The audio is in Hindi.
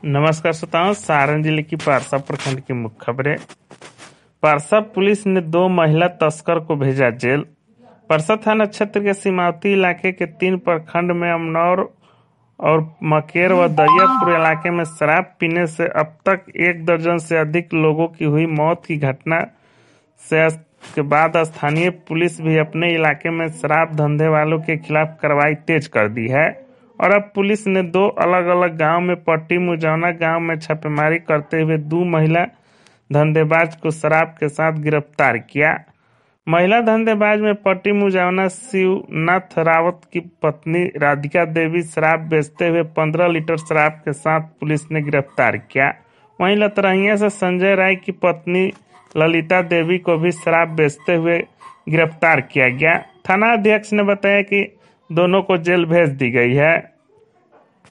नमस्कार श्रोताओं, सारण जिले की पारसा प्रखंड की मुख्य खबरें। पारसा पुलिस ने 2 महिला तस्कर को भेजा जेल। पारसा थाना क्षेत्र के सीमावर्ती इलाके के 3 प्रखंड में अमनौर और मकेर व दरियापुर इलाके में शराब पीने से अब तक 1 दर्जन से अधिक लोगों की हुई मौत की घटना से के बाद स्थानीय पुलिस भी अपने इलाके में शराब धंधे वालों के खिलाफ कार्रवाई तेज कर दी है और अब पुलिस ने 2 अलग अलग गांव में पट्टी मुजौना गांव में छापेमारी करते हुए 2 महिला धंधेबाज को शराब के साथ गिरफ्तार किया। महिला धंधेबाज में पट्टी मुजौना शिवनाथ रावत की पत्नी राधिका देवी शराब बेचते हुए 15 लीटर शराब के साथ पुलिस ने गिरफ्तार किया। वहीं लतरहिया से संजय राय की पत्नी ललिता देवी को भी शराब बेचते हुए गिरफ्तार किया गया। थाना अध्यक्ष ने बताया कि दोनों को जेल भेज दी गई है।